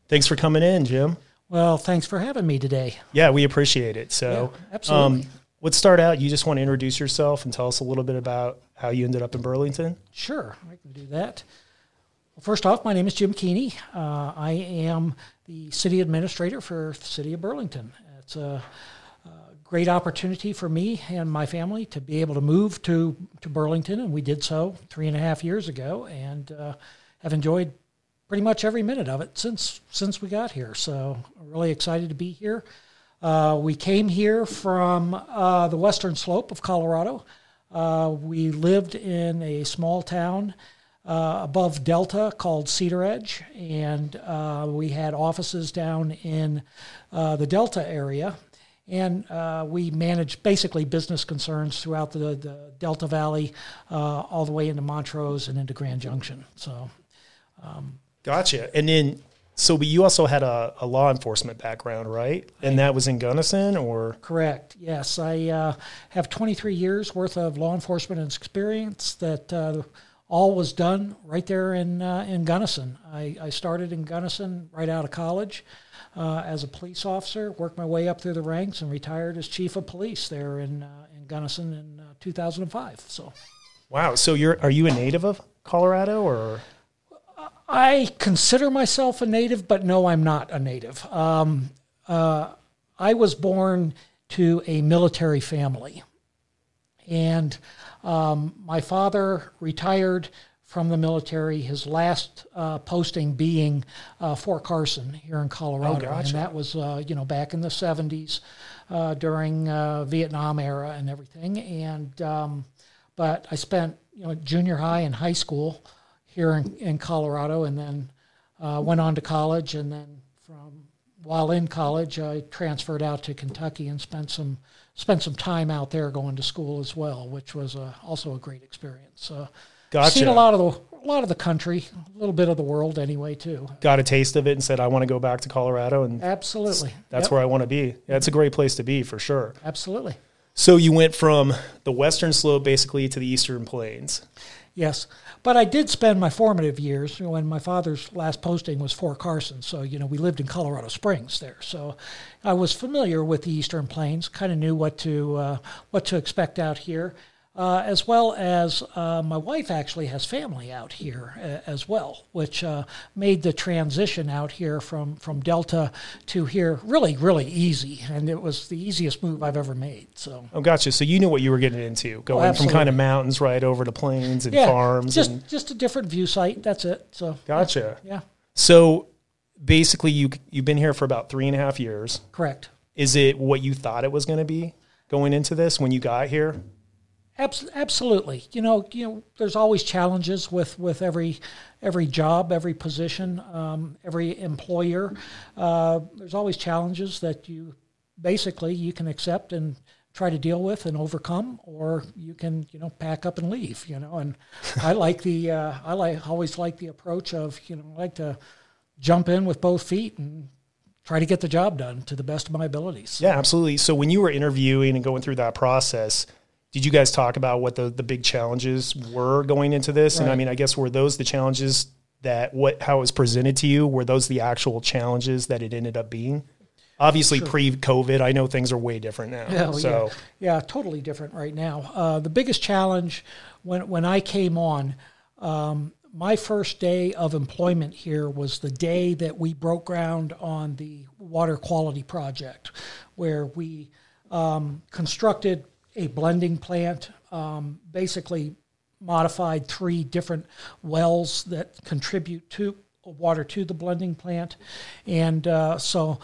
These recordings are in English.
Thanks for coming in, Jim. Well, thanks for having me today. Yeah, we appreciate it. So, yeah, absolutely. Let's start out. You just want to introduce yourself and tell us a little bit about how you ended up in Burlington? Sure, I can do that. Well, first off, my name is Jim Keeney. I am the city administrator for the city of Burlington. It's a great opportunity for me and my family to be able to move to Burlington, and we did so 3.5 years ago, and have enjoyed pretty much every minute of it since we got here. So I'm really excited to be here. We came here from the western slope of Colorado. We lived in a small town above Delta called Cedar Edge, and we had offices down in the Delta area. And we managed basically business concerns throughout the Delta Valley, all the way into Montrose and into Grand Junction. So, Gotcha. And then, but you also had a law enforcement background, right? And that was in Gunnison, or? Correct. Yes, I have 23 years worth of law enforcement experience. That all was done right there in Gunnison. I started in Gunnison right out of college as a police officer, worked my way up through the ranks, and retired as chief of police there in Gunnison in 2005. So. Wow. So are you a native of Colorado, or? I consider myself a native, but no, I'm not a native. I was born to a military family, and my father retired from the military, his last posting being Fort Carson here in Colorado. Oh, gotcha. And that was, back in the 70s during Vietnam era and everything. And but I spent, junior high and high school here in Colorado, and then went on to college, and then while in college, I transferred out to Kentucky and spent some time out there going to school as well, which was also a great experience. Gotcha. Seen a lot of the country, a little bit of the world anyway too. Got a taste of it and said, I want to go back to Colorado, and absolutely, that's where I want to be. Yeah, it's a great place to be for sure. Absolutely. So you went from the western slope basically to the eastern plains. Yes, but I did spend my formative years when my father's last posting was Fort Carson. So, we lived in Colorado Springs there. So I was familiar with the Eastern Plains, kind of knew what to expect out here, as well as my wife actually has family out here as well, which made the transition out here from Delta to here really, really easy. And it was the easiest move I've ever made. So. Oh, gotcha. So you knew what you were getting into, going from kind of mountains right over to plains and farms. Just a different view site. That's it. So. Gotcha. Yeah. So basically you've been here for about 3.5 years. Correct. Is it what you thought it was going to be going into this when you got here? Absolutely. There's always challenges with every job, every position, every employer. There's always challenges that you can accept and try to deal with and overcome, or you can pack up and leave. And I always like the approach of I like to jump in with both feet and try to get the job done to the best of my abilities. Yeah, absolutely. So when you were interviewing and going through that process, did you guys talk about what the big challenges were going into this? Right. And I guess, were those the challenges how it was presented to you? Were those the actual challenges that it ended up being? Obviously, sure. Pre-COVID, I know things are way different now. Yeah, totally different right now. The biggest challenge when I came on, my first day of employment here was the day that we broke ground on the water quality project, where we constructed a blending plant, basically modified 3 different wells that contribute to water to the blending plant. And so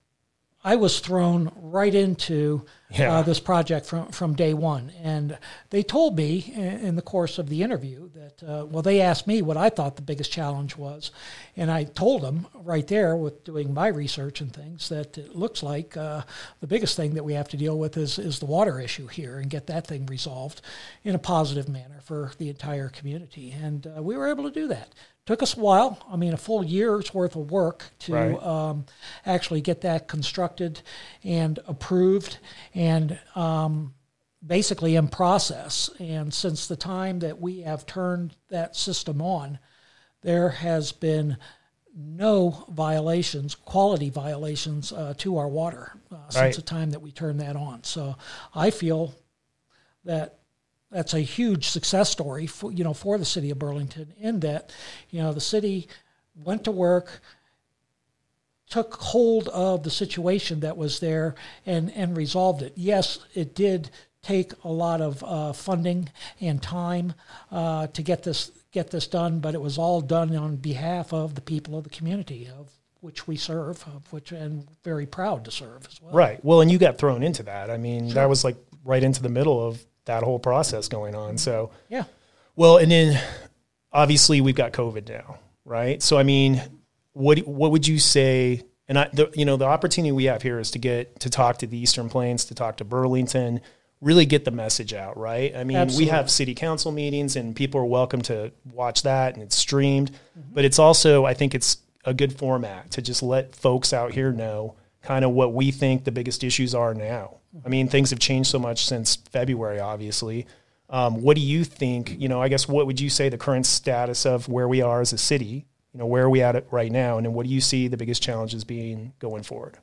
I was thrown right into this project from day one. And they told me in the course of the interview that, they asked me what I thought the biggest challenge was. And I told them right there with doing my research and things that it looks like the biggest thing that we have to deal with is the water issue here and get that thing resolved in a positive manner for the entire community. And we were able to do that. Took us a while, a full year's worth of work to actually get that constructed and approved and basically in process. And since the time that we have turned that system on, there has been no violations, quality violations to our water since the time that we turned that on. So I feel that that's a huge success story for the city of Burlington, in that the city went to work, took hold of the situation that was there, and resolved it. Yes, it did take a lot of funding and time to get this done, but it was all done on behalf of the people of the community of which we serve, and very proud to serve as well. Right. Well, and you got thrown into that. I mean, that was like right into the middle of that whole process going on. So yeah. Well, and then obviously we've got COVID now, right? So I mean, what would you say? And the opportunity we have here is to get to talk to the Eastern Plains, to talk to Burlington, really get the message out, right? I mean, Absolutely. We have city council meetings, and people are welcome to watch that, and it's streamed. Mm-hmm. But it's also, I think it's a good format to just let folks out here know kind of what we think the biggest issues are now. I mean, things have changed so much since February, obviously. What do you think, I guess, what would you say the current status of where we are as a city? Where are we at it right now? And then what do you see the biggest challenges being going forward?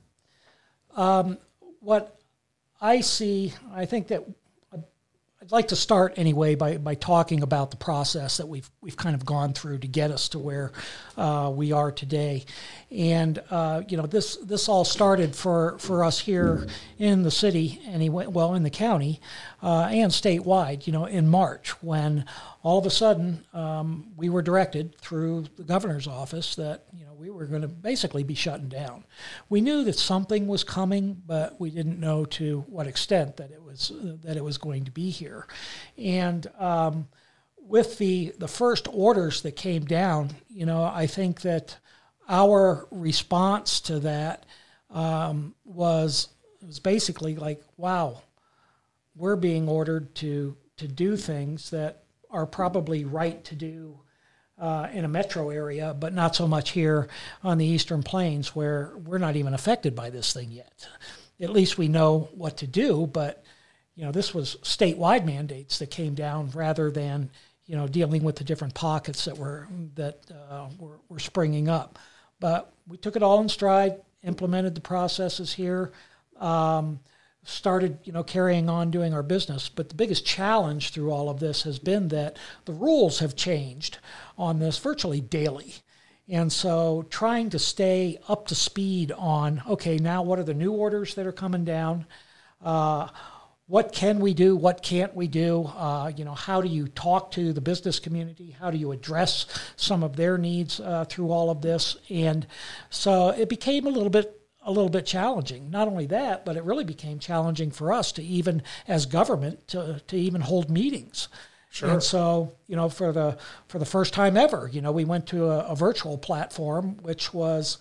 What I see, I think that I'd like to start anyway by talking about the process that we've kind of gone through to get us to where we are today. And this all started for us here in the city anyway, well, in the county and statewide, in March, when all of a sudden we were directed through the governor's office that we were going to basically be shutting down. We knew that something was coming, but we didn't know to what extent that it was going to be here. And with the first orders that came down, I think that our response to that was basically like, wow, we're being ordered to do things that are probably right to do in a metro area, but not so much here on the Eastern Plains, where we're not even affected by this thing yet. At least we know what to do, but this was statewide mandates that came down rather than dealing with the different pockets that were springing up. But we took it all in stride, implemented the processes here, started carrying on doing our business. But the biggest challenge through all of this has been that the rules have changed on this virtually daily. And so trying to stay up to speed on, okay, now what are the new orders that are coming down? What can we do? What can't we do? How do you talk to the business community? How do you address some of their needs through all of this? And so it became a little bit challenging. Not only that, but it really became challenging for us to even, as government, to even hold meetings. Sure. And so, for the first time ever, we went to a virtual platform, which was,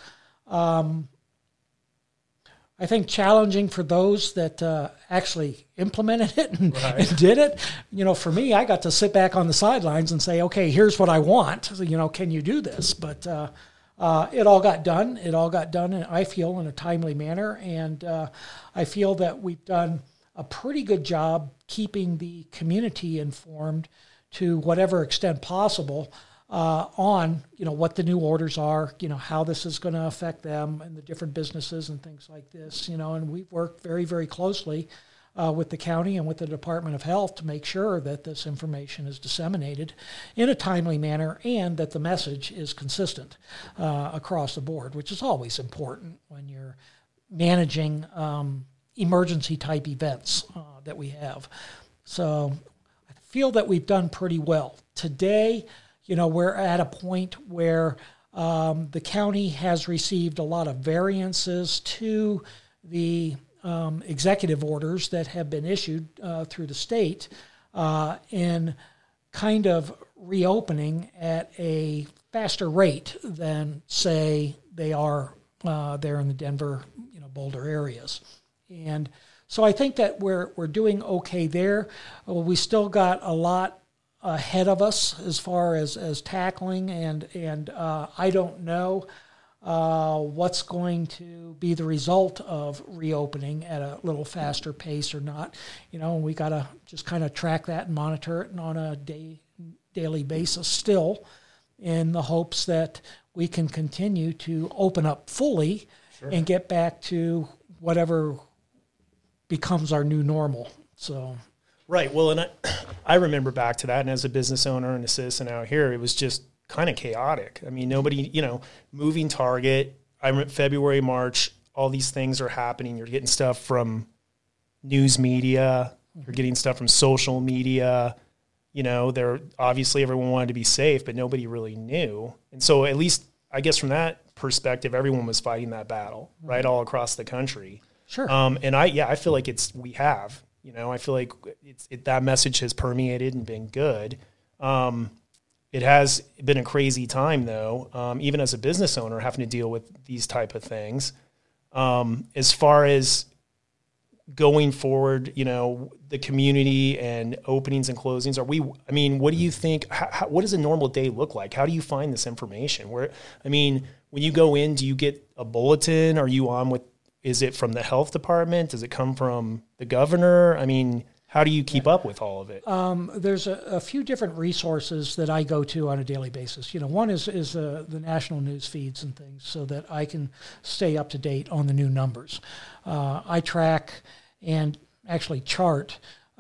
I think, challenging for those that actually implemented it and did it. For me, I got to sit back on the sidelines and say, okay, here's what I want. Can you do this? But it all got done. It all got done, I feel, in a timely manner. And I feel that we've done a pretty good job keeping the community informed to whatever extent possible on, what the new orders are, how this is going to affect them and the different businesses and things like this, and we've worked very, very closely with the county and with the Department of Health to make sure that this information is disseminated in a timely manner and that the message is consistent across the board, which is always important when you're managing emergency type events that we have. So I feel that we've done pretty well. Today, we're at a point where the county has received a lot of variances to the executive orders that have been issued through the state in kind of reopening at a faster rate than, say, they are there in the Denver, Boulder areas. And so I think that we're doing okay there. We still got a lot ahead of us as far as tackling, and I don't know what's going to be the result of reopening at a little faster pace or not. We got to just kind of track that and monitor it on a daily basis still, in the hopes that we can continue to open up fully and get back to whatever becomes our new normal. So, right. Well, and I remember back to that, and as a business owner and a citizen out here, it was just kind of chaotic. I mean, nobody, moving target. February, March, all these things are happening. You're getting stuff from news media. You're getting stuff from social media. They're obviously everyone wanted to be safe, but nobody really knew. And so at least I guess from that perspective, everyone was fighting that battle, right, all across the country. Sure. And I feel like we have. I feel like that message has permeated and been good. It has been a crazy time, though, even as a business owner, having to deal with these type of things. As far as going forward, the community and openings and closings, what do you think, what does a normal day look like? How do you find this information? When you go in, do you get a bulletin? Are you on with, is it from the health department? Does it come from the governor? How do you keep up with all of it? There's a few different resources that I go to on a daily basis. One is the national news feeds and things so that I can stay up to date on the new numbers. I track and actually chart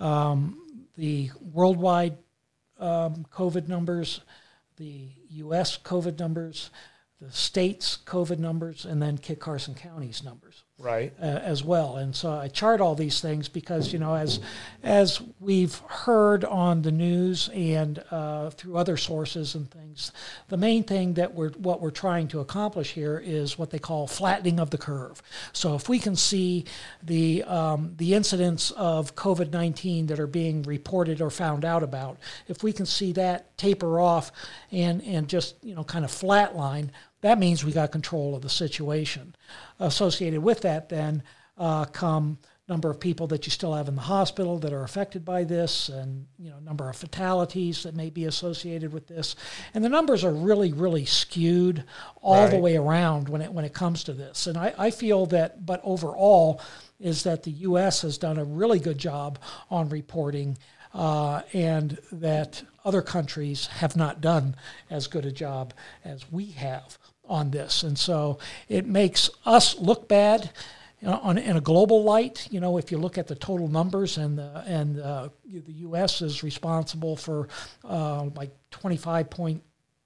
the worldwide COVID numbers, the U.S. COVID numbers, the state's COVID numbers, and then Kit Carson County's numbers. Right. As well. And so I chart all these things because, as we've heard on the news and through other sources and things, the main thing that what we're trying to accomplish here is what they call flattening of the curve. So if we can see the incidents of COVID-19 that are being reported or found out about, if we can see that taper off and just, kind of flatline, that means we got control of the situation. Associated with that then come number of people that you still have in the hospital that are affected by this and, number of fatalities that may be associated with this. And the numbers are really, really skewed all the way around when it comes to this. And I feel that, but overall, is that the U.S. has done a really good job on reporting and that other countries have not done as good a job as we have on this. And so it makes us look bad in a global light. If you look at the total numbers and the U.S. is responsible for like 25.6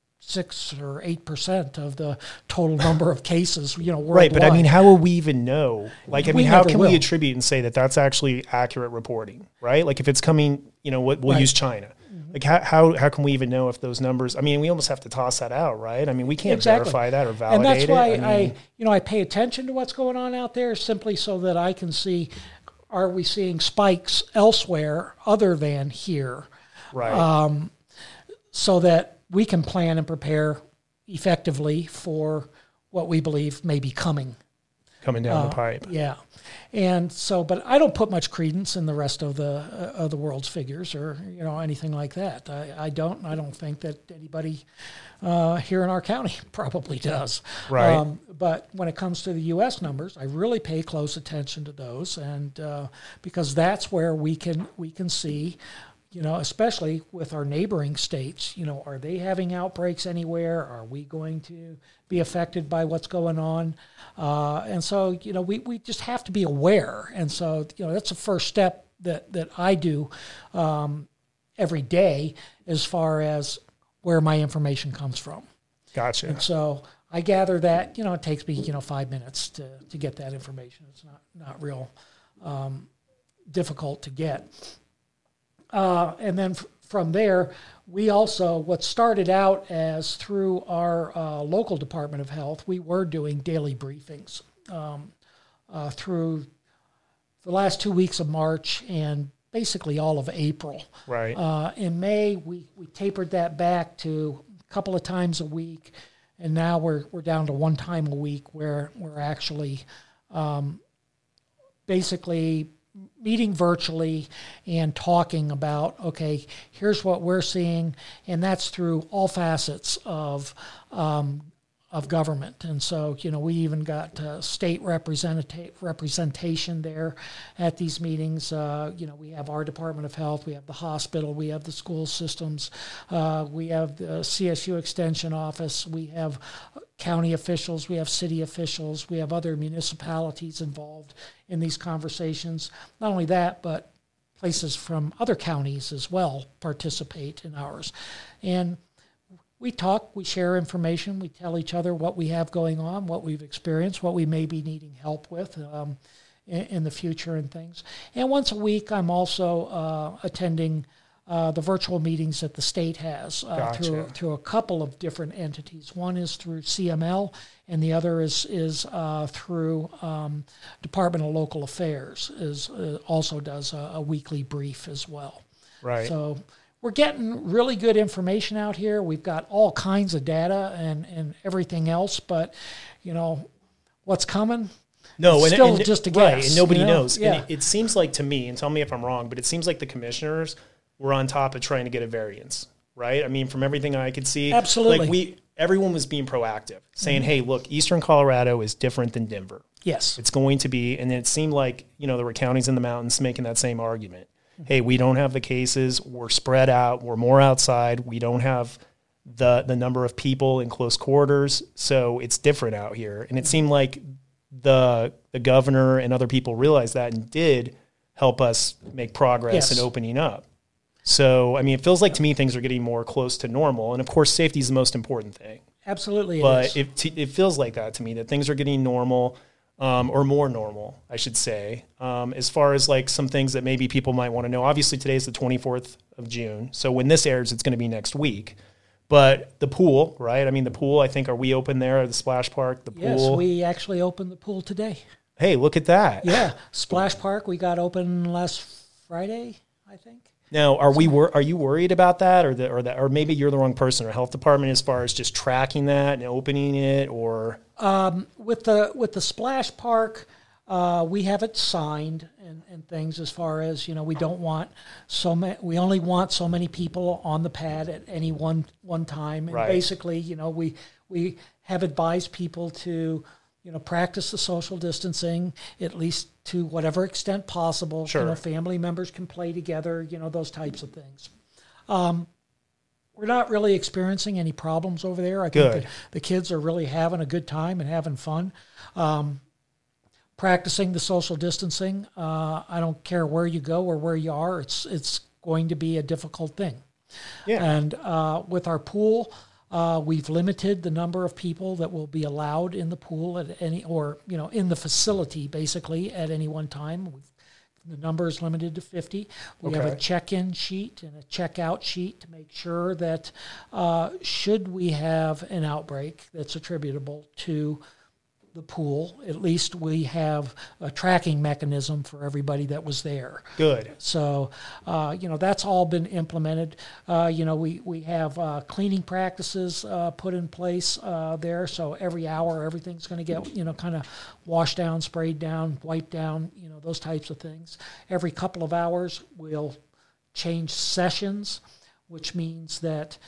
or 8% of the total number of cases, worldwide. Right, but how will we even know? How can we attribute and say that that's actually accurate reporting, right? Like if it's coming, we'll use China. Like how can we even know if those numbers? We almost have to toss that out, right? We can't verify that or validate it. And that's why I pay attention to what's going on out there simply so that I can see, are we seeing spikes elsewhere other than here? Right. So that we can plan and prepare effectively for what we believe may be coming down the pipe. Yeah. And so, but I don't put much credence in the rest of the world's figures or, anything like that. I don't think that anybody here in our county probably does. Right. But when it comes to the U.S. numbers, I really pay close attention to those. And because that's where we can see, especially with our neighboring states, are they having outbreaks anywhere? Are we going to be affected by what's going on? And so, we just have to be aware. And so, that's the first step that I do every day as far as where my information comes from. Gotcha. And so I gather that, it takes me, 5 minutes to get that information. It's not real difficult to get. And then from there, we also, what started out as through our local Department of Health, we were doing daily briefings through the last 2 weeks of March and basically all of April. Right. In May, we tapered that back to a couple of times a week, and now we're down to one time a week where we're actually basically meeting virtually and talking about, okay, here's what we're seeing, and that's through all facets of of government. And so, we even got state representation there at these meetings. We have our Department of Health, we have the hospital, we have the school systems, we have the CSU Extension Office, we have county officials, we have city officials, we have other municipalities involved in these conversations. Not only that, but places from other counties as well participate in ours. And we talk, we share information, we tell each other what we have going on, what we've experienced, what we may be needing help with in the future and things. And once a week, I'm also attending the virtual meetings that the state has through a couple of different entities. One is through CML, and the other is through Department of Local Affairs. Also does a weekly brief as well. Right. So we're getting really good information out here. We've got all kinds of data and everything else, but what's coming? No, it's still just a guess. Right, and nobody knows. Yeah. And it seems like to me, and tell me if I'm wrong, but it seems like the commissioners were on top of trying to get a variance, right? I mean, from everything I could see, absolutely. Everyone was being proactive, saying, "Hey, look, Eastern Colorado is different than Denver. Yes, it's going to be." And it seemed like there were counties in the mountains making that same argument. Hey, we don't have the cases. We're spread out. We're more outside. We don't have the number of people in close quarters, so it's different out here. And it seemed like the governor and other people realized that and did help us make progress in opening up. So, I mean, it feels like to me things are getting more close to normal. And, of course, safety is the most important thing. Absolutely but it feels like that to me, that things are getting normal or more normal, I should say, as far as like some things that maybe people might want to know. Obviously, today is the 24th of June. So when this airs, it's going to be next week. But the pool, right? I mean, the pool, I think, are we open there at the Splash Park? The pool? Yes, we actually opened the pool today. Hey, look at that. Yeah, Splash Park, we got open last Friday, I think. Now, are you worried about that, or maybe you're the wrong person, or health department, as far as just tracking that and opening it, or with the Splash Park, we have it signed and things as far as we don't want we only want so many people on the pad at any one time, and right. Basically, we have advised people to practice the social distancing, at least to whatever extent possible. Sure. Family members can play together, those types of things. We're not really experiencing any problems over there. I think the kids are really having a good time and having fun. Practicing the social distancing, I don't care where you go or where you are, it's going to be a difficult thing. Yeah. And with our pool, we've limited the number of people that will be allowed in the pool at any, or in the facility basically at any one time. The number is limited to 50. We have a check-in sheet and a check-out sheet to make sure that should we have an outbreak that's attributable to the pool, at least we have a tracking mechanism for everybody that was there. Good. So, that's all been implemented. We have cleaning practices put in place there. So every hour, everything's going to get, kind of washed down, sprayed down, wiped down, those types of things. Every couple of hours, we'll change sessions, which means that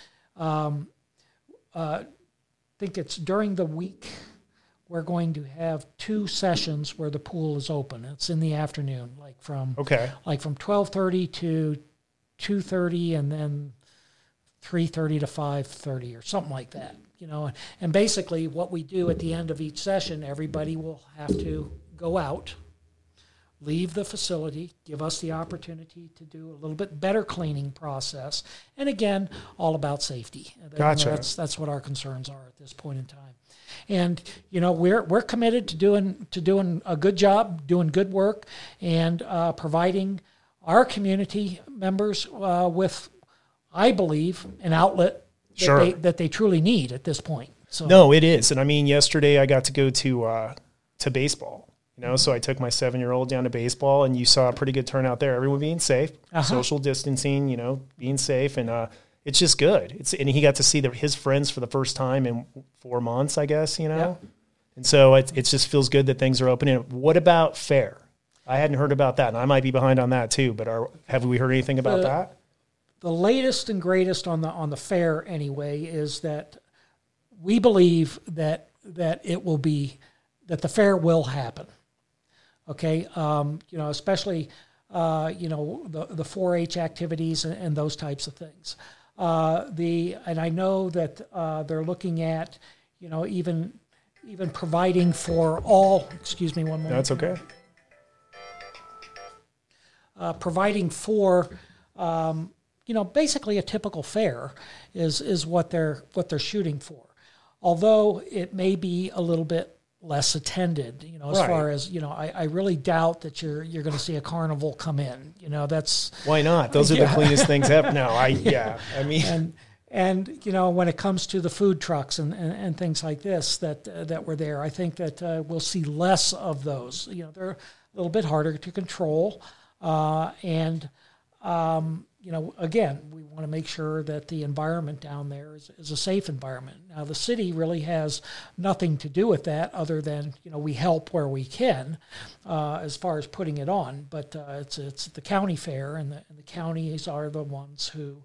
I think it's during the week, we're going to have 2 sessions where the pool is open. It's in the afternoon, like from 12:30 to 2:30, and then 3:30 to 5:30 or something like that. And basically what we do at the end of each session, everybody will have to go out, leave the facility, give us the opportunity to do a little bit better cleaning process, and again, all about safety. Gotcha. That's what our concerns are at this point in time. And we're committed to doing a good job, doing good work, and providing our community members with, I believe, an outlet that they truly need at this point. So no, it is. And I mean, yesterday I got to go to baseball. So I took my 7-year-old down to baseball, and you saw a pretty good turnout there. Everyone being safe, social distancing, being safe, and it's just good. And he got to see his friends for the first time in 4 months, I guess, Yeah. And so it just feels good that things are opening. What about fair? I hadn't heard about that, and I might be behind on that too. But have we heard anything about that? The latest and greatest on the fair anyway is that we believe that it will be, that the fair will happen. Okay, especially the 4-H activities and those types of things. And I know that they're looking at, even providing for all. Excuse me one moment. That's okay. Providing for, basically a typical fair is what they're shooting for. Although it may be a little bit less attended, as right. far as, I really doubt that you're going to see a carnival come in. That's why not? Those are the cleanest things ever. No, I mean, and when it comes to the food trucks and things like this that were there, I think that we'll see less of those. They're a little bit harder to control, again, we want to make sure that the environment down there is a safe environment. Now, the city really has nothing to do with that other than, we help where we can as far as putting it on. But it's the county fair, and the counties are the ones who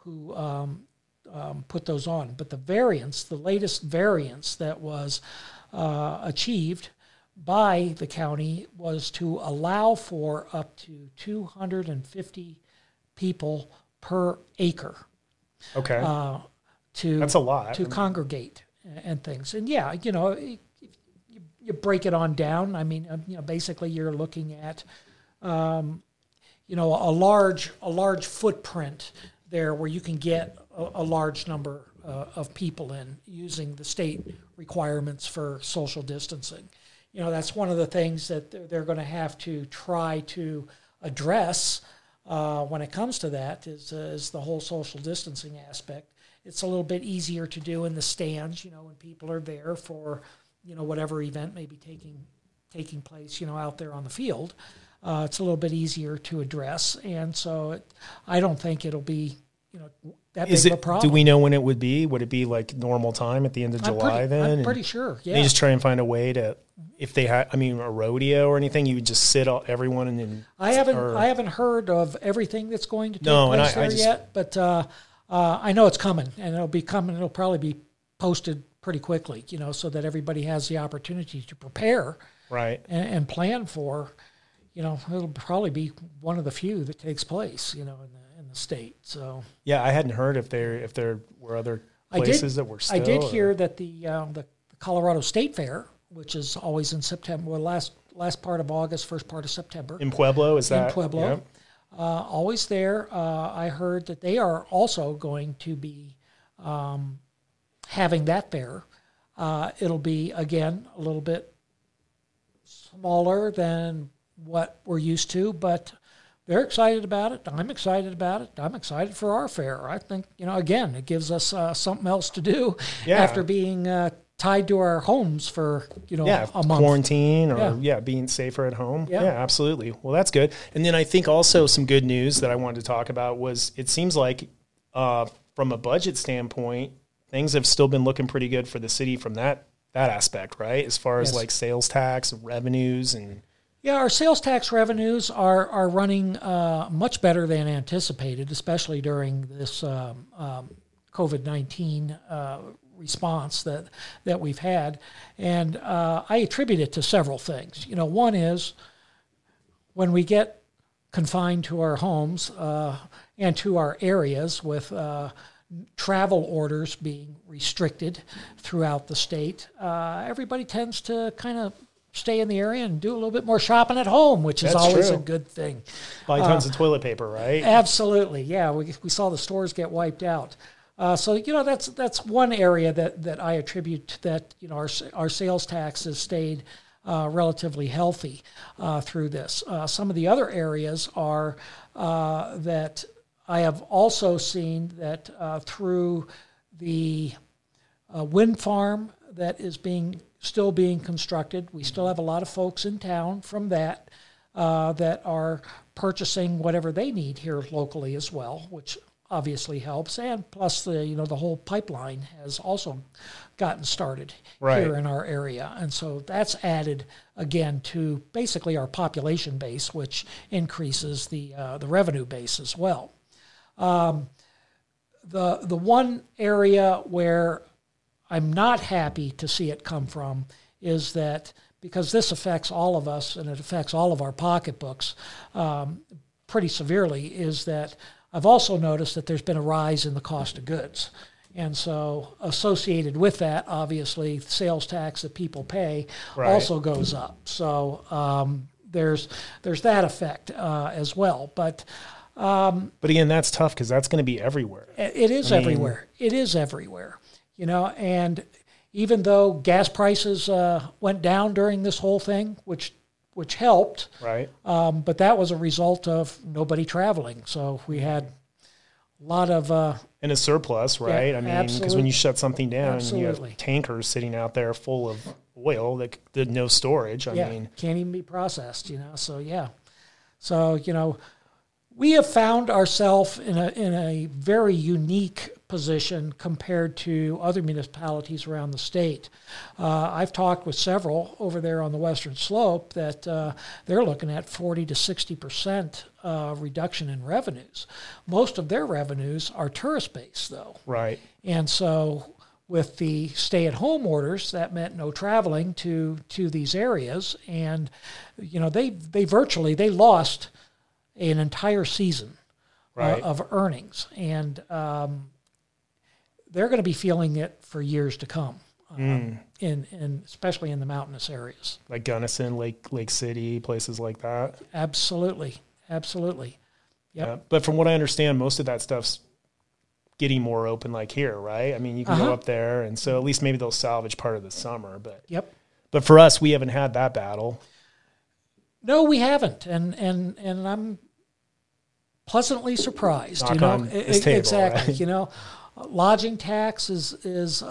put those on. But the latest variance that was achieved by the county was to allow for up to 250 people per acre. Okay. That's a lot. To congregate and things. And yeah, you break it on down. I mean, basically you're looking at, a large footprint there where you can get a large number of people in using the state requirements for social distancing. That's one of the things that they're going to have to try to address when it comes to that is the whole social distancing aspect. It's a little bit easier to do in the stands, when people are there for, whatever event may be taking place, out there on the field. It's a little bit easier to address, and so I don't think it'll be, that big of a problem. Do we know when it would be? Would it be like normal time at the end of July then? I'm pretty sure, yeah. They just try and find a way to, if they had, a rodeo or anything, you would just sit everyone and then. I haven't heard of everything that's going to take place there yet, but I know it's coming, and it'll be coming. It'll probably be posted pretty quickly, so that everybody has the opportunity to prepare, right, and plan for. It'll probably be one of the few that takes place, in the state. So yeah, I hadn't heard if there were other places that were still. I did hear that the Colorado State Fair, which is always in September, last part of August, first part of September. In Pueblo, is that? In Pueblo. Yep. Always there. I heard that they are also going to be having that fair. It'll be, again, a little bit smaller than what we're used to, but they're excited about it. I'm excited about it. I'm excited for our fair. I think, again, it gives us something else to do after being tied to our homes for, a month. Quarantine or, being safer at home. Yeah, absolutely. Well, that's good. And then I think also some good news that I wanted to talk about was it seems like from a budget standpoint, things have still been looking pretty good for the city from that aspect, right? As far as like sales tax, revenues, and... Yeah, our sales tax revenues are running much better than anticipated, especially during this COVID-19 response that we've had. And I attribute it to several things. One is when we get confined to our homes and to our areas with travel orders being restricted throughout the state, everybody tends to kind of stay in the area and do a little bit more shopping at home, which is always a good thing. Buy tons of toilet paper, right? Absolutely, yeah. We saw the stores get wiped out. So that's one area that I attribute to that. Our sales tax has stayed relatively healthy through this. Some of the other areas are that I have also seen that through the wind farm that is still being constructed. We still have a lot of folks in town from that are purchasing whatever they need here locally as well, which obviously helps. And plus the whole pipeline has also gotten started here in our area. And so that's added again to basically our population base, which increases the revenue base as well. The one area where I'm not happy to see it come from is that because this affects all of us and it affects all of our pocketbooks pretty severely, is that I've also noticed that there's been a rise in the cost of goods. And so associated with that, obviously, sales tax that people pay also goes up. So there's that effect as well. But again, that's tough because that's going to be everywhere. It is everywhere. It is everywhere. And even though gas prices went down during this whole thing, which helped, right? But that was a result of nobody traveling. So we had a lot of and a surplus, right? Yeah, because when you shut something down, absolutely. you have tankers sitting out there full of oil that did no storage. I mean, can't even be processed. So we have found ourselves in a very unique position compared to other municipalities around the state. I've talked with several over there on the Western Slope that they're looking at 40 to 60% reduction in revenues. Most of their revenues are tourist-based, though. Right. And so with the stay-at-home orders, that meant no traveling to these areas, and they virtually lost an entire season of earnings, and they're going to be feeling it for years to come, in especially in the mountainous areas, like Gunnison, Lake City, places like that. Absolutely. Yep. Yeah. But from what I understand, most of that stuff's getting more open, like here, right? I mean, you can go up there, and so at least maybe they'll salvage part of the summer. But But for us, we haven't had that battle. No, we haven't, and I'm pleasantly surprised. Knock on this table, exactly. Right? Lodging tax is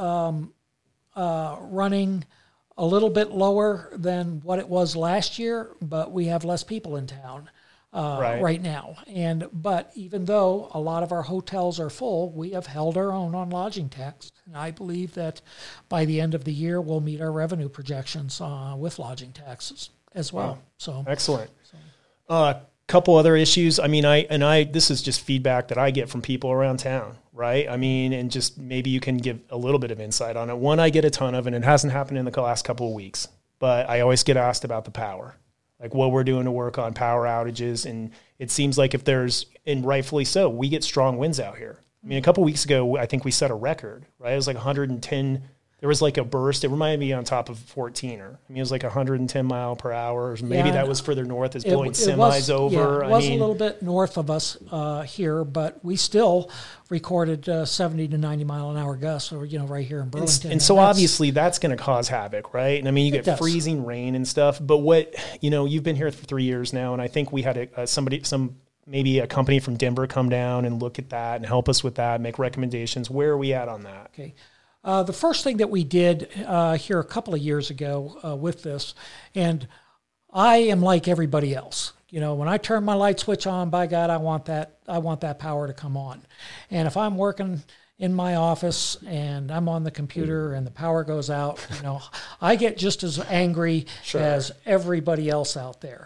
running a little bit lower than what it was last year, but we have less people in town right now. But even though a lot of our hotels are full, we have held our own on lodging tax, and I believe that by the end of the year we'll meet our revenue projections with lodging taxes as well. Wow. So excellent. Couple other issues. I mean, this is just feedback that I get from people around town, right? I mean, and just maybe you can give a little bit of insight on it. One, I get a ton of, and it hasn't happened in the last couple of weeks, but I always get asked about the power, like what we're doing to work on power outages. And it seems like if there's, and rightfully so, we get strong winds out here. I mean, a couple of weeks ago, I think we set a record, right? It was like 110. There was like a burst. It reminded me on top of 14er. I mean, it was like 110 mile per hour. Or maybe that was further north as blowing semis over. Yeah, it was a little bit north of us here, but we still recorded 70 to 90 mile an hour gusts, or right here in Burlington. And so obviously that's going to cause havoc, right? And I mean, you get freezing rain and stuff. But what you've been here for 3 years now, and I think we had maybe a company from Denver come down and look at that and help us with that, make recommendations. Where are we at on that? Okay. The first thing that we did here a couple of years ago with this, and I am like everybody else. When I turn my light switch on, by God, I want that power to come on. And if I'm working in my office and I'm on the computer and the power goes out, I get just as angry as everybody else out there.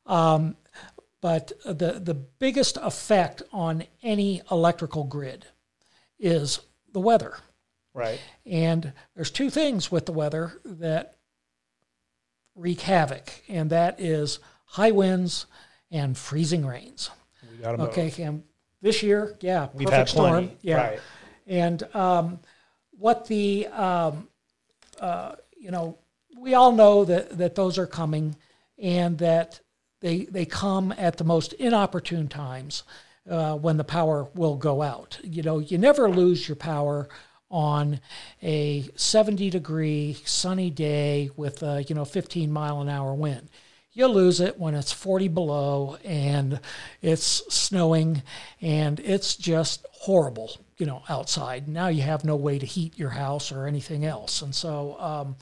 But the biggest effect on any electrical grid is the weather. Right. And there's two things with the weather that wreak havoc, and that is high winds and freezing rains. We got them both. And this year, we've had storm. Plenty. Yeah. Right. And what we all know that those are coming, and that they come at the most inopportune times when the power will go out. You never lose your power on a 70-degree sunny day with a 15 mile an hour wind. You lose it when it's 40 below and it's snowing and it's just horrible, outside. Now you have no way to heat your house or anything else. And so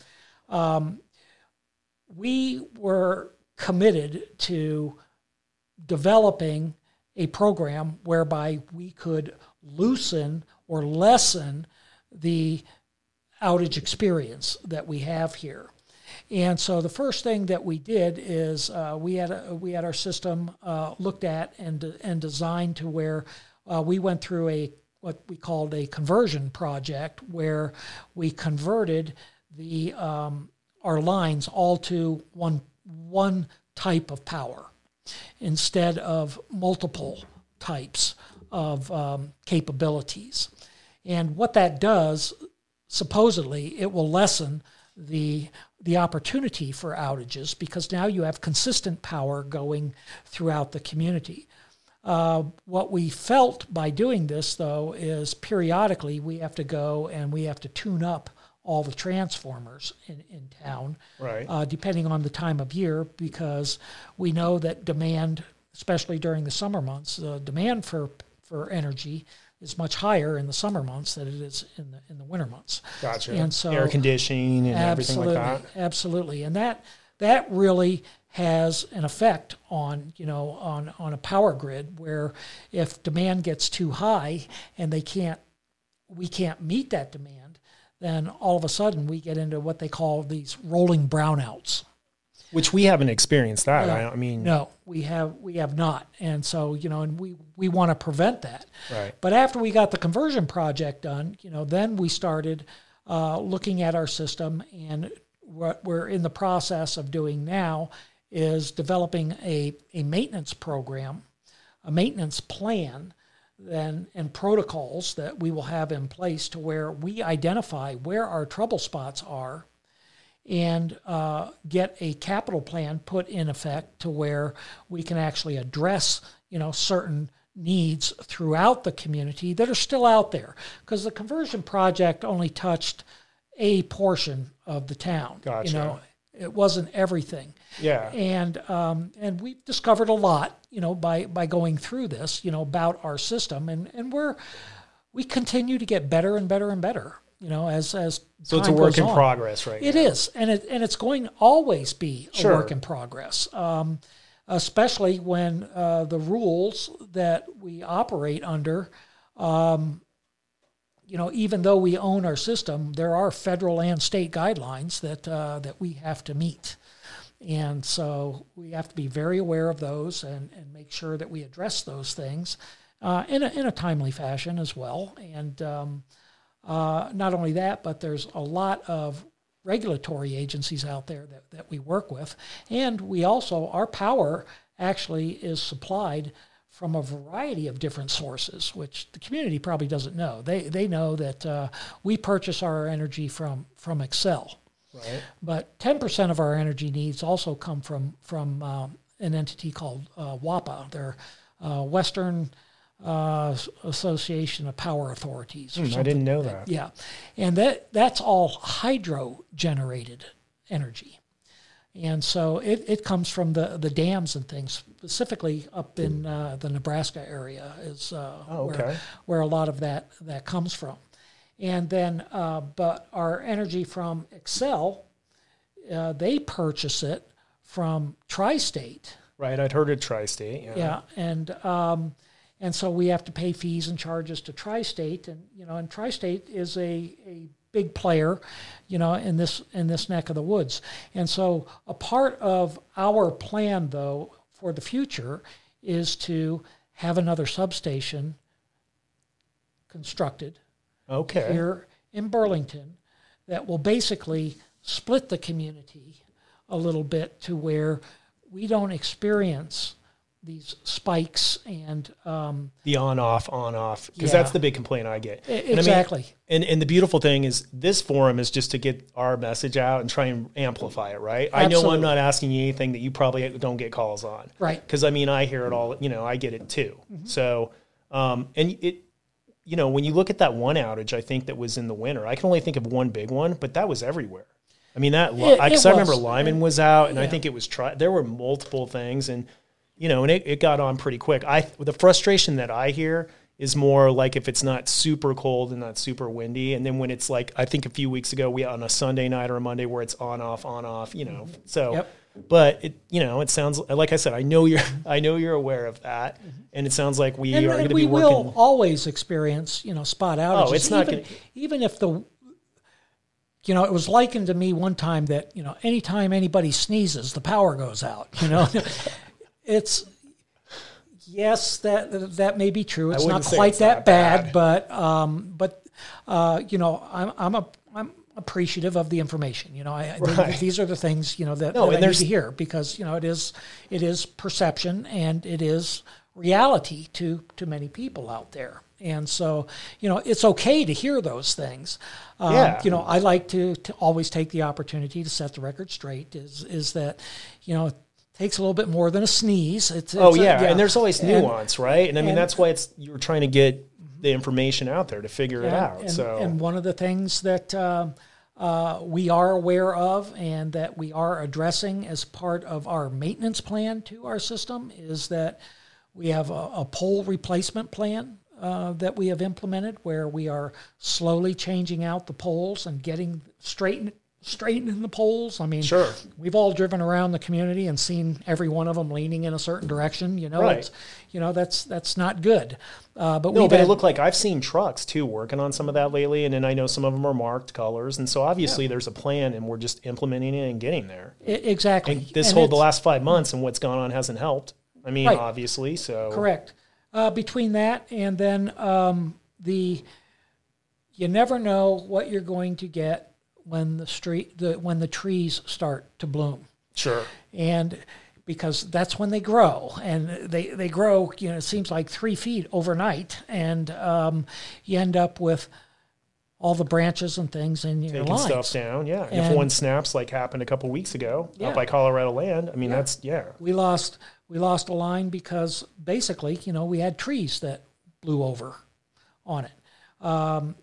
we were committed to developing a program whereby we could loosen or lessen the outage experience that we have here. And so the first thing that we did is we had our system looked at and designed to where we went through what we called a conversion project, where we converted our lines all to one type of power instead of multiple types of capabilities. And what that does, supposedly, it will lessen the opportunity for outages, because now you have consistent power going throughout the community. What we felt by doing this, though, is periodically we have to go and we have to tune up all the transformers in town, right. Depending on the time of year, because we know that demand, especially during the summer months, demand for energy is much higher in the summer months than it is in the winter months. Gotcha. And so air conditioning and everything like that. Absolutely. And that really has an effect on a power grid, where if demand gets too high and we can't meet that demand, then all of a sudden we get into what they call these rolling brownouts. Which we haven't experienced that. I mean, no, we have not, and so and we want to prevent that. Right. But after we got the conversion project done, then we started looking at our system, and what we're in the process of doing now is developing a maintenance program, a maintenance plan, and protocols that we will have in place to where we identify where our trouble spots are, and get a capital plan put in effect to where we can actually address, certain needs throughout the community that are still out there. Because the conversion project only touched a portion of the town. Gotcha. It wasn't everything. Yeah. And we've discovered a lot, by going through this, about our system, and we continue to get better and better and better. As so time it's a work goes in on. progress, right? It now. is, and it's going to always be a Sure. work in progress, especially when the rules that we operate under, even though we own our system, there are federal and state guidelines that we have to meet, and so we have to be very aware of those and make sure that we address those things in a timely fashion as well, and. Not only that, but there's a lot of regulatory agencies out there that we work with. And we also, our power actually is supplied from a variety of different sources, which the community probably doesn't know. They know that we purchase our energy from Xcel. Right. But 10% of our energy needs also come from an entity called WAPA. They're Western Association of Power Authorities. I didn't know that. Yeah, and that's all hydro-generated energy. And so it comes from the dams and things, specifically up in the Nebraska area is where a lot of that comes from. And then, but our energy from Xcel, they purchase it from Tri-State. Right, I'd heard of Tri-State. Yeah, and so we have to pay fees and charges to Tri-State, and Tri-State is a big player, in this neck of the woods. And so a part of our plan, though, for the future is to have another substation constructed here in Burlington that will basically split the community a little bit to where we don't experience these spikes and the on-off, because that's the big complaint I get. Exactly. And the beautiful thing is this forum is just to get our message out and try and amplify it, right? Absolutely. I know I'm not asking you anything that you probably don't get calls on. Right. Because, I hear it all, I get it too. Mm-hmm. So, and it, when you look at that one outage, I think that was in the winter, I can only think of one big one, but that was everywhere. I mean, I remember Lyman was out, and I think it was, there were multiple things, and and it got on pretty quick. The frustration that I hear is more like if it's not super cold and not super windy, and then when it's like, I think a few weeks ago, we on a Sunday night or a Monday where it's on off, So, yep. But it sounds like I said, I know you're aware of that, and it sounds like we are going to be working. We will always experience spot outages. Oh, it's not even if the. It was likened to me one time that anytime anybody sneezes, the power goes out. It's Yes, that may be true. It's not wouldn't say quite it's that that bad, but I'm appreciative of the information. Right. These are the things that No, I and need to hear, because it is perception and it is reality to many people out there. And so, it's okay to hear those things. Yeah. I like to always take the opportunity to set the record straight. Is that, it takes a little bit more than a sneeze. And there's always nuance, right? And I mean, that's why you're trying to get the information out there to figure it out. And one of the things that we are aware of and that we are addressing as part of our maintenance plan to our system is that we have a pole replacement plan that we have implemented, where we are slowly changing out the poles and getting straightening the poles. I mean, sure. We've all driven around the community and seen every one of them leaning in a certain direction. Right. That's not good. But it looked like I've seen trucks too working on some of that lately, and then I know some of them are marked colors, and so obviously there's a plan, and we're just implementing it and getting there. Exactly. And the last 5 months and what's gone on hasn't helped. I mean, right. Obviously, so correct. Between that and then you never know what you're going to get when the trees start to bloom. Sure. And because that's when they grow, and they grow, it seems like 3 feet overnight, and you end up with all the branches and things in your lines. Taking stuff down, yeah. And if one snaps, like happened a couple weeks ago out by Colorado Land, I mean, We lost a line because basically, we had trees that blew over on it.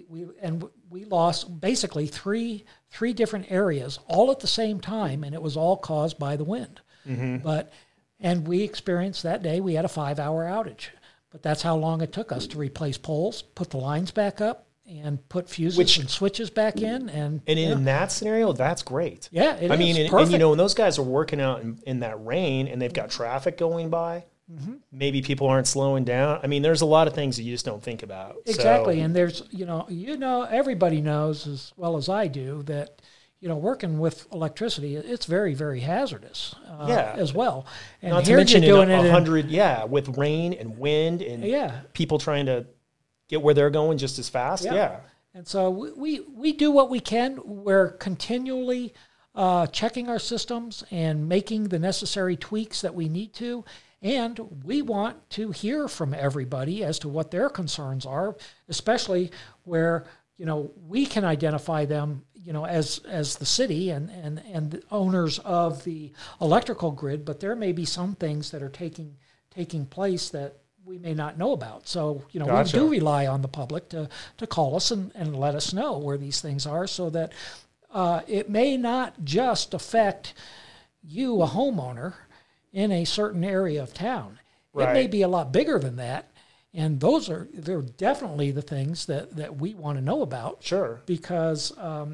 We lost basically three different areas all at the same time, and it was all caused by the wind. Mm-hmm. And we experienced that day, we had a 5-hour outage. But that's how long it took us to replace poles, put the lines back up, and put fuses and switches back in. And in that scenario, that's great. Yeah, it is perfect. And when those guys are working out in that rain and they've got traffic going by, maybe people aren't slowing down. I mean, there's a lot of things that you just don't think about. Exactly. And there's, everybody knows as well as I do that, working with electricity, it's very, very hazardous as well. And not here to mention you're doing it 100, with rain and wind and people trying to get where they're going just as fast. Yeah. And so we do what we can. We're continually checking our systems and making the necessary tweaks that we need to. And we want to hear from everybody as to what their concerns are, especially where, we can identify them, as the city and the owners of the electrical grid, but there may be some things that are taking place that we may not know about. So, Gotcha. We do rely on the public to call us and let us know where these things are, so that it may not just affect you, a homeowner, in a certain area of town. Right. It may be a lot bigger than that. And they're definitely the things that we want to know about. Sure. Because,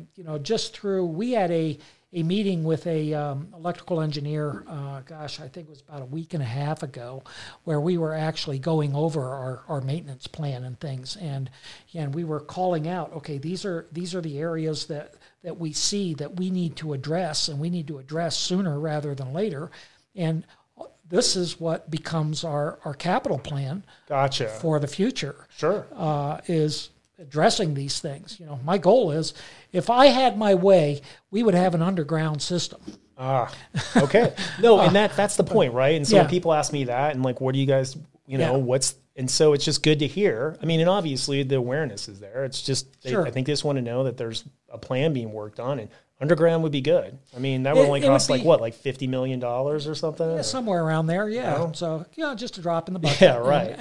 we had a meeting with a electrical engineer, I think it was about a week and a half ago, where we were actually going over our maintenance plan and things. And we were calling out, okay, these are the areas that we see that we need to address, and we need to address sooner rather than later. And this is what becomes our capital plan. Gotcha. For the future. Sure. Is addressing these things. My goal is, if I had my way, we would have an underground system. Okay. No, and that's the point, right? And so when people ask me that, and like, what do you guys, and so it's just good to hear. I mean, and obviously the awareness is there. It's just, I think they just want to know that there's a plan being worked on, and underground would be good. I mean, that would only cost like $50 million or something? Yeah, somewhere around there, yeah. So, just a drop in the bucket. Yeah, right.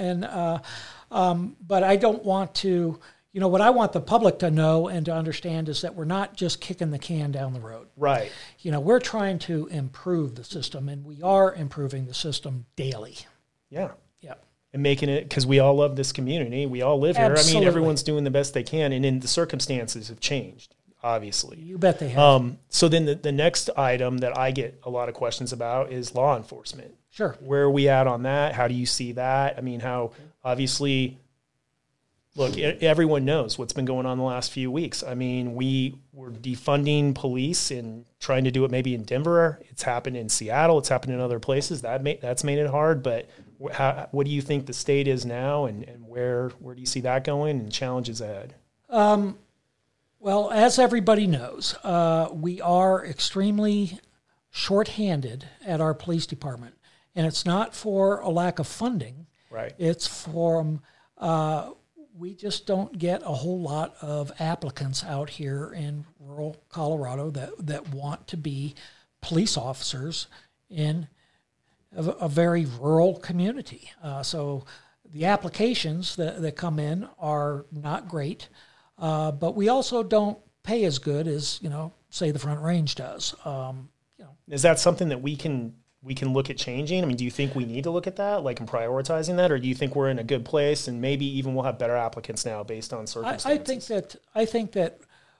But I don't want to, what I want the public to know and to understand is that we're not just kicking the can down the road. Right. We're trying to improve the system, and we are improving the system daily. Yeah. Yeah. And making it, because we all love this community. We all live here. Absolutely. I mean, everyone's doing the best they can, and then the circumstances have changed. Obviously. You bet they have. So then the next item that I get a lot of questions about is law enforcement. Sure. Where are we at on that? How do you see that? I mean, how obviously Look, everyone knows what's been going on the last few weeks. I mean, we were defunding police and trying to do it maybe in Denver. It's happened in Seattle. It's happened in other places. That's made it hard. But what do you think the state is now, and where do you see that going and challenges ahead? Well, as everybody knows, we are extremely shorthanded at our police department. And it's not for a lack of funding. Right. It's from... we just don't get a whole lot of applicants out here in rural Colorado that want to be police officers in a very rural community. So the applications that come in are not great, but we also don't pay as good as, say the Front Range does. Is that something that we can look at changing? I mean, do you think we need to look at that, like in prioritizing that, or do you think we're in a good place and maybe even we'll have better applicants now based on circumstances? I think that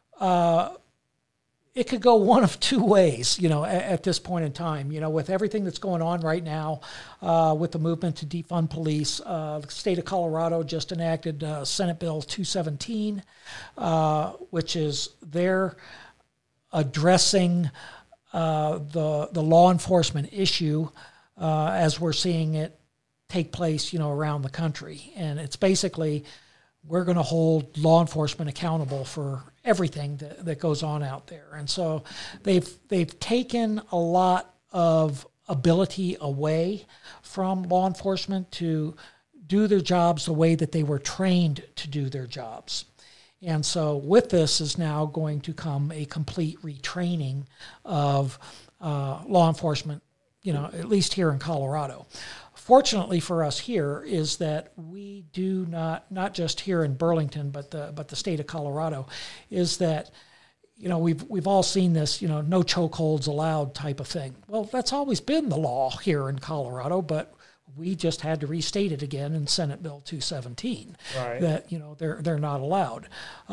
it could go one of two ways, at this point in time. With everything that's going on right now, with the movement to defund police, the state of Colorado just enacted Senate Bill 217, which is their addressing the law enforcement issue as we're seeing it take place, around the country. And it's basically, we're going to hold law enforcement accountable for everything that goes on out there. And so they've taken a lot of ability away from law enforcement to do their jobs the way that they were trained to do their jobs. And so with this is now going to come a complete retraining of law enforcement, at least here in Colorado. Fortunately for us here is that we do not just here in Burlington, but the state of Colorado, is that, we've all seen this, no chokeholds allowed type of thing. Well, that's always been the law here in Colorado, but we just had to restate it again in Senate Bill 217, right, that they're not allowed.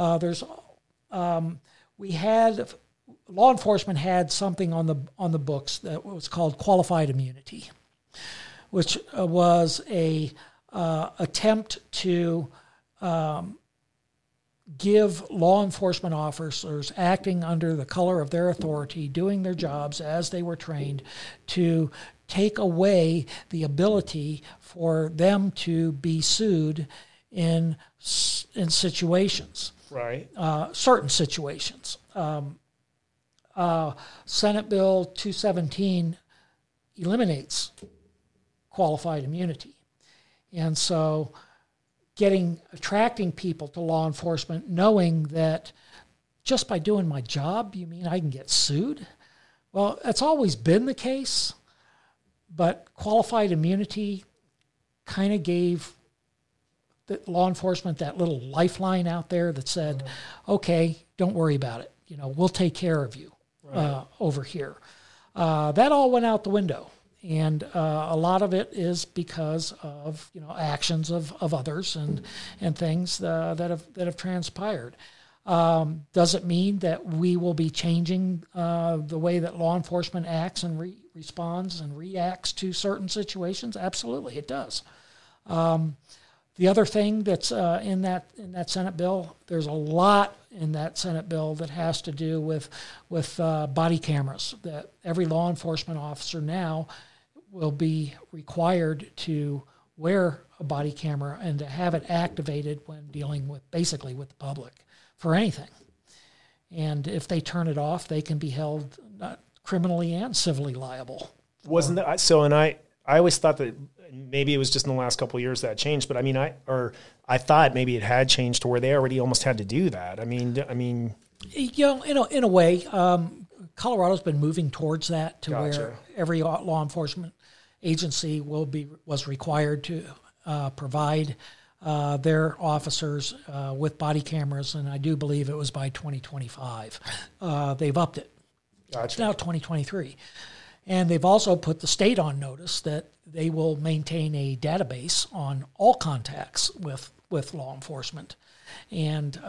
Law enforcement had something on the books that was called qualified immunity, which was a attempt to give law enforcement officers acting under the color of their authority, doing their jobs as they were trained, to take away the ability for them to be sued in situations, right? Certain situations. Senate Bill 217 eliminates qualified immunity, and so attracting people to law enforcement, knowing that just by doing my job, you mean I can get sued? Well, that's always been the case. But qualified immunity kind of gave the law enforcement that little lifeline out there that said, okay, don't worry about it. We'll take care of you over here. That all went out the window. And a lot of it is because of, actions of others and things that have transpired. Does it mean that we will be changing the way that law enforcement acts and responds and reacts to certain situations? Absolutely, it does. The other thing that's in that Senate bill, there's a lot in that Senate bill that has to do with body cameras, that every law enforcement officer now will be required to wear a body camera and to have it activated when dealing with the public for anything. And if they turn it off, they can be held criminally and civilly liable. Wasn't that so? And I always thought that maybe it was just in the last couple of years that changed, but I thought maybe it had changed to where they already almost had to do that. I mean, in a way, Colorado's been moving towards that to Gotcha. where every law enforcement agency was required to provide their officers with body cameras, and I do believe it was by 2025. They've upped it. Gotcha. It's now 2023. And they've also put the state on notice that they will maintain a database on all contacts with law enforcement. And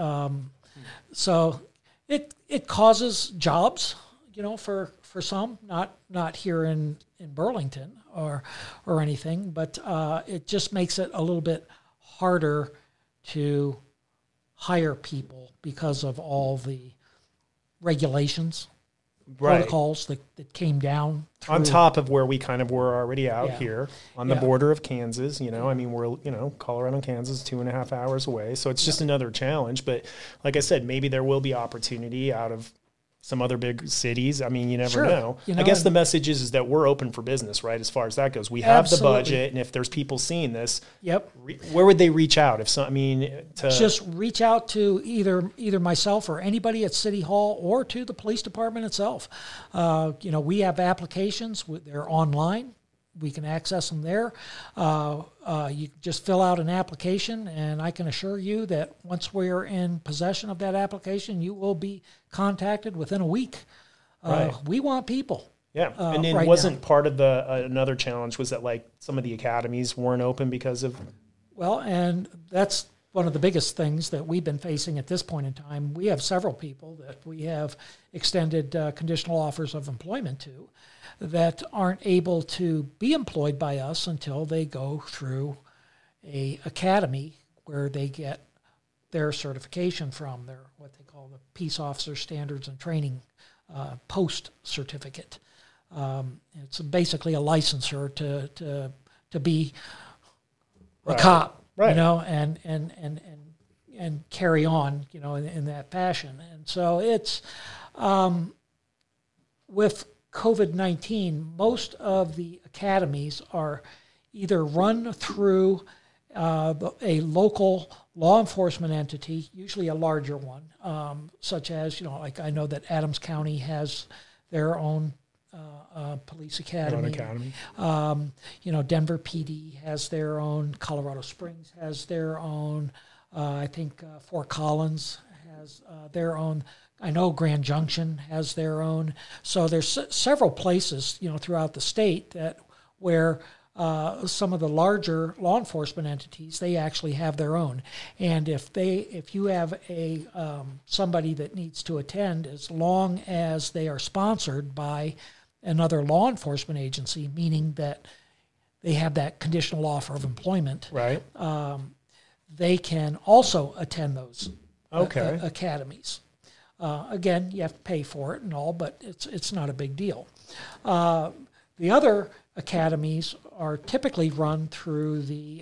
so it causes jobs, for some, not here in Burlington or anything, but it just makes it a little bit harder to hire people because of all the regulations, protocols that came down through. On top of where we kind of were already out Yeah. here on the border of Kansas, I mean, we're, Colorado and Kansas, 2.5 hours away. So it's just another challenge. But like I said, maybe there will be opportunity out of some other big cities. I mean, you never know. I guess the message is that we're open for business, right? As far as that goes, we have the budget, and if there's people seeing this, where would they reach out? Just reach out to either myself or anybody at City Hall or to the police department itself. We have applications; they're online. We can access them there. You just fill out an application, and I can assure you that once we're in possession of that application, you will be contacted within a week. We want people. Yeah, and then wasn't part of another challenge was that like some of the academies weren't open because of. Well, and that's one of the biggest things that we've been facing at this point in time. We have several people that we have extended conditional offers of employment to that aren't able to be employed by us until they go through a academy where they get their certification from their what they call the Peace Officer Standards and Training Post Certificate. It's basically a licensure to be a cop, and carry on, in that fashion. And so it's with COVID-19, most of the academies are either run through a local law enforcement entity, usually a larger one, such as, like I know that Adams County has their own police academy. Denver PD has their own. Colorado Springs has their own. I think Fort Collins has their own. I know Grand Junction has their own. So there's several places, throughout the state where some of the larger law enforcement entities, they actually have their own. And if you have somebody that needs to attend, as long as they are sponsored by another law enforcement agency, meaning that they have that conditional offer of employment, right? They can also attend those academies. Again, you have to pay for it and all, but it's not a big deal. The other academies are typically run through the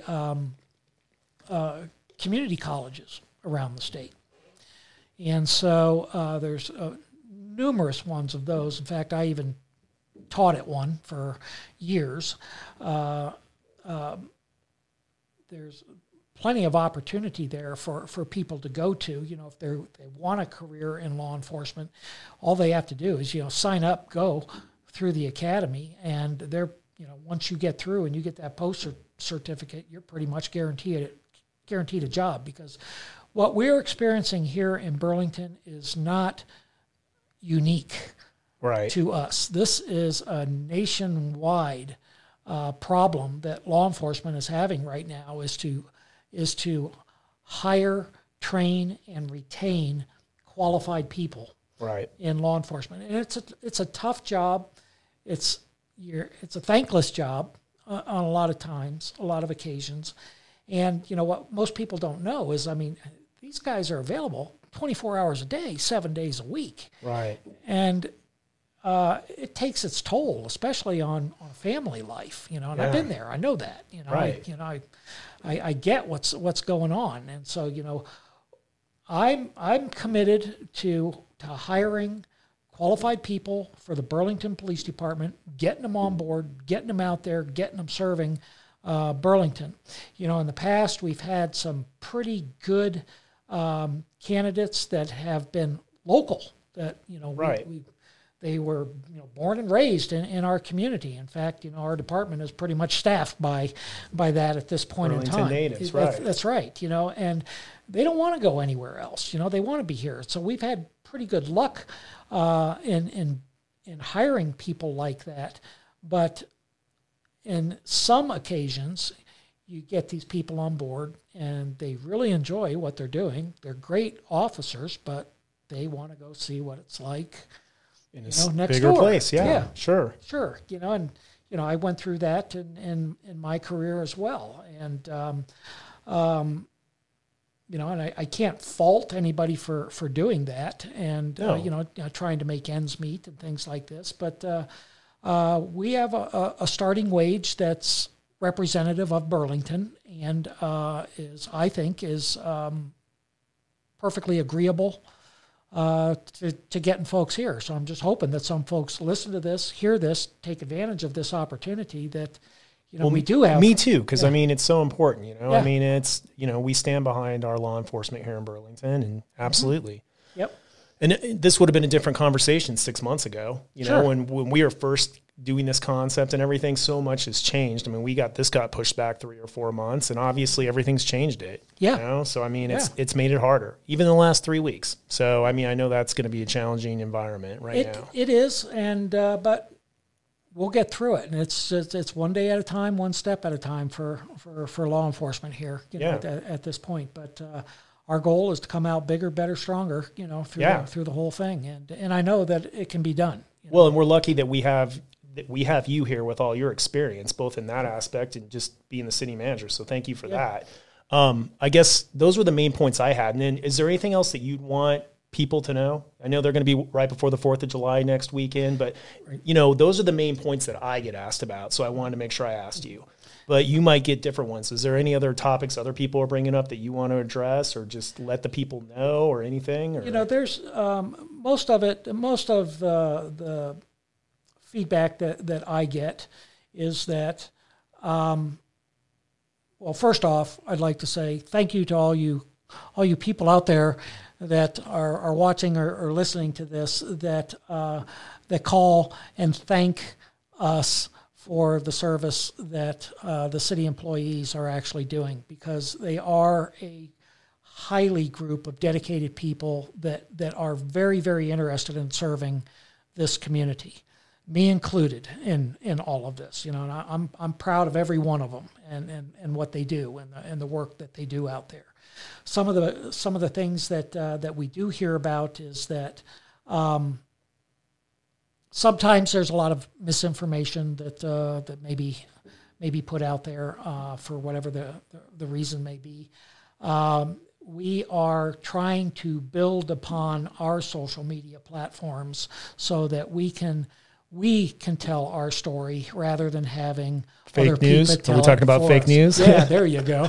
community colleges around the state. And so there's numerous ones of those. In fact, I even taught at one for years. There's plenty of opportunity there for people to go to. If they want a career in law enforcement, all they have to do is, sign up, go through the academy, and they're, once you get through and you get that post certificate, you're pretty much guaranteed a job, because what we're experiencing here in Burlington is not unique to us. This is a nationwide problem that law enforcement is having right now, is to hire, train, and retain qualified people in law enforcement. And it's a tough job. It's a thankless job on a lot of times, a lot of occasions. And what most people don't know is, these guys are available 24 hours a day, 7 days a week. Right. And it takes its toll, especially on family life. And I've been there. I know that. I get what's going on, and so I'm committed to hiring qualified people for the Burlington Police Department, getting them on board, getting them out there, getting them serving Burlington. In the past we've had some pretty good candidates that have been local. That they were born and raised in our community. In fact, our department is pretty much staffed by that at this point in time. Natives, That's right. And they don't want to go anywhere else. They want to be here. So we've had pretty good luck in hiring people like that. But in some occasions, you get these people on board and they really enjoy what they're doing. They're great officers, but they want to go see what it's like in a next bigger door. place. Yeah, sure. And I went through that in my career as well. And and I can't fault anybody for doing that, and No. trying to make ends meet and things like this. But we have a starting wage that's representative of Burlington, and I think is perfectly agreeable to getting folks here. So I'm just hoping that some folks listen to this, hear this, take advantage of this opportunity that, we do have. Me too, because I mean, it's so important, Yeah. I mean, it's, we stand behind our law enforcement here in Burlington, and absolutely. Yep. And this would have been a different conversation 6 months ago, Sure. when we were first doing this concept and everything, so much has changed. I mean, this got pushed back 3 or 4 months, and obviously everything's changed it. Yeah. So, I mean, it's made it harder, even in the last 3 weeks. So, I mean, I know that's going to be a challenging environment now. It is, and but we'll get through it. And it's one day at a time, one step at a time for law enforcement here, at this point. But our goal is to come out bigger, better, stronger, through the whole thing. And I know that it can be done. Well, and we're lucky that we have you here with all your experience, both in that aspect and just being the city manager. So thank you for that. I guess those were the main points I had. And then is there anything else that you'd want people to know? I know they're going to be right before the 4th of July next weekend, but those are the main points that I get asked about. So I wanted to make sure I asked you, but you might get different ones. Is there any other topics other people are bringing up that you want to address, or just let the people know, or anything? Or? There's most of the feedback that I get is that, well, first off, I'd like to say thank you to all you people out there that are watching or listening to this, that call and thank us for the service that the city employees are actually doing, because they are a highly group of dedicated people that are very, very interested in serving this community, me included in all of this. And I'm proud of every one of them and what they do and the work that they do out there. Some of the things that we do hear about is that sometimes there's a lot of misinformation that may be put out there for whatever the reason may be. We are trying to build upon our social media platforms so that we can tell our story rather than having fake other news. people tell Are we talking it about for fake us. news? Yeah, there you go.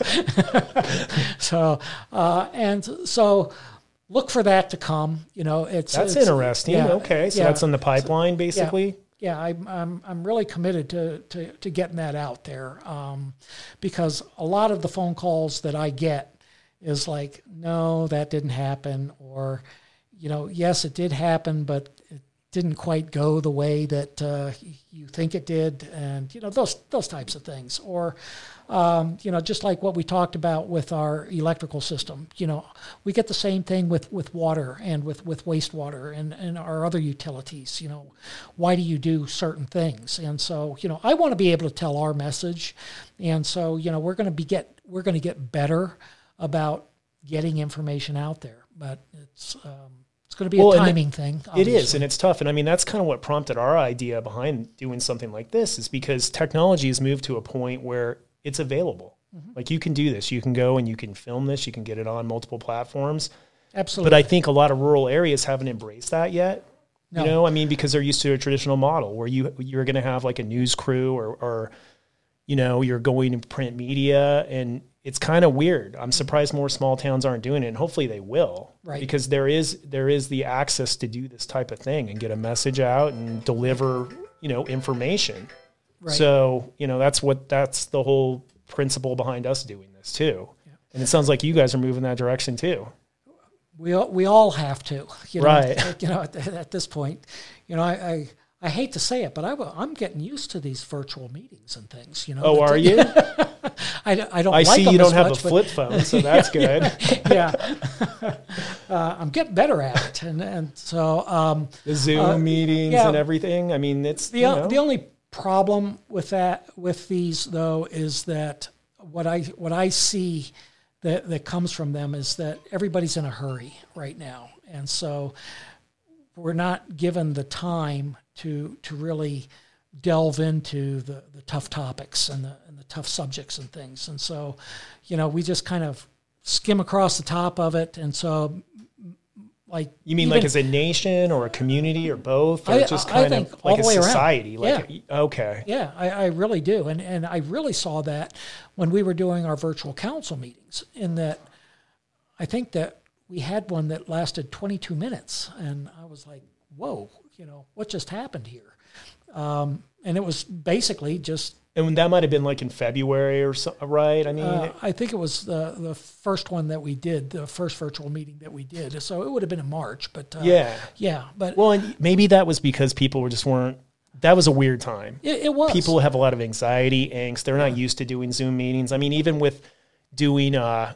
So look for that to come. That's interesting. Yeah, okay, so that's in the pipeline, basically. Yeah, I'm really committed to getting that out there, because a lot of the phone calls that I get is like, no, that didn't happen, or yes, it did happen, but it didn't quite go the way that you think it did, and those types of things. Or just like what we talked about with our electrical system, we get the same thing with water and with wastewater and our other utilities. Why do you do certain things? And so I want to be able to tell our message, and so we're going to get better about getting information out there, but it's going to be a timing thing. Obviously. It is, and it's tough. And I mean, that's kind of what prompted our idea behind doing something like this, is because technology has moved to a point where it's available. Mm-hmm. Like, you can do this. You can go and you can film this. You can get it on multiple platforms. Absolutely. But I think a lot of rural areas haven't embraced that yet. No. Because they're used to a traditional model where you're going to have like a news crew or you're going to print media, and it's kind of weird. I'm surprised more small towns aren't doing it, and hopefully they will. Right. Because there is the access to do this type of thing and get a message out and deliver, information. Right. So, that's the whole principle behind us doing this too. Yeah. And it sounds like you guys are moving that direction too. We all have to, right. At this point, I hate to say it, but I'm getting used to these virtual meetings and things. Oh, are you? I don't. I like see them you don't as have much, a flip phone, so that's good. Yeah, I'm getting better at it, and so the Zoom meetings and everything. I mean, it's the only problem with these though is that what I see that comes from them is that everybody's in a hurry right now, and so we're not given the time to really delve into the tough topics and the tough subjects and things. And so, we just kind of skim across the top of it. And so, like, you mean like as a nation or a community or both, or I just kind think of all like the a way around. society? Like, Yeah. Okay. Yeah, I really do. And I really saw that when we were doing our virtual council meetings, in that I think that we had one that lasted 22 minutes. And I was like, whoa, what just happened here? And it was basically just... And that might have been like in February or so, right? I mean, I think it was the first one that we did, the first virtual meeting that we did. So it would have been in March, but yeah. But well, and maybe that was because people weren't. That was a weird time. It was. People have a lot of anxiety, angst. They're not used to doing Zoom meetings. I mean, even with doing,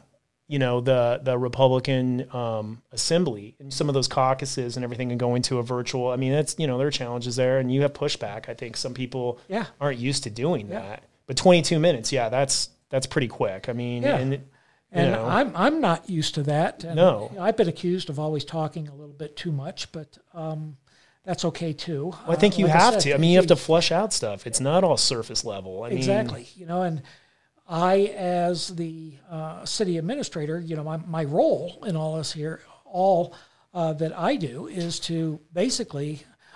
the Republican assembly and some of those caucuses and everything, and going to a virtual. I mean, that's there are challenges there, and you have pushback. I think some people aren't used to doing that. But 22 minutes, that's pretty quick. I mean, and I'm not used to that. And no, I've been accused of always talking a little bit too much, but that's okay too. Well, I think you have to. I mean, you have to flush out stuff. It's not all surface level. Exactly. And I, as the city administrator, my role in all this here, that I do is to basically,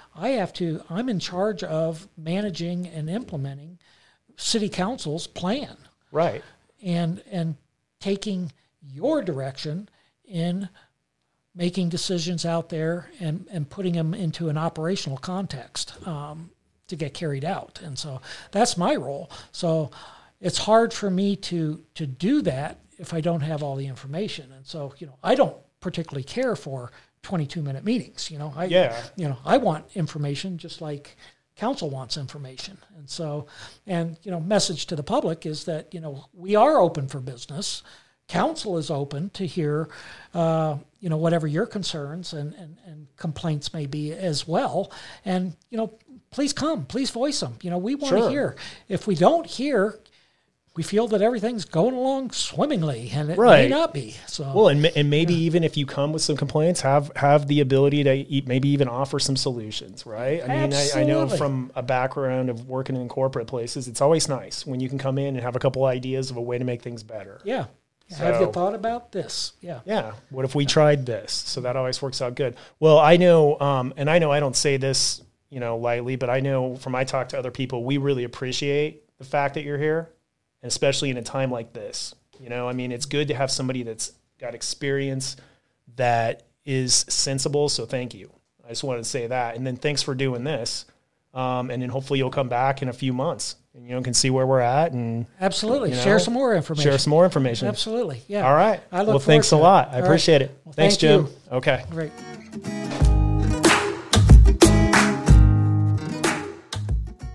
I'm in charge of managing and implementing city council's plan. Right. And taking your direction in making decisions out there and putting them into an operational context to get carried out. And so that's my role. So it's hard for me to do that if I don't have all the information. And so, I don't particularly care for 22-minute meetings. I want information just like council wants information. And so, message to the public is that, we are open for business. Council is open to hear, whatever your concerns and complaints may be as well. And, please come, please voice them. We want to hear. If we don't hear, we feel that everything's going along swimmingly, and it may not be. So, well, and maybe even if you come with some complaints, have the ability to maybe even offer some solutions, right? I mean, I know from a background of working in corporate places, it's always nice when you can come in and have a couple ideas of a way to make things better. Yeah. Have you thought about this? Yeah. Yeah. What if we tried this? So that always works out good. Well, I know, and I know I don't say this, lightly, but I know from I talk to other people, we really appreciate the fact that you're here. And especially in a time like this, I mean, it's good to have somebody that's got experience that is sensible. So thank you. I just wanted to say that. And then thanks for doing this. And then hopefully you'll come back in a few months and, can see where we're at. And absolutely. Share some more information. Absolutely. Yeah. All right. Well, thanks a lot. I appreciate it. Well, thanks, Jim. you. Okay. Great.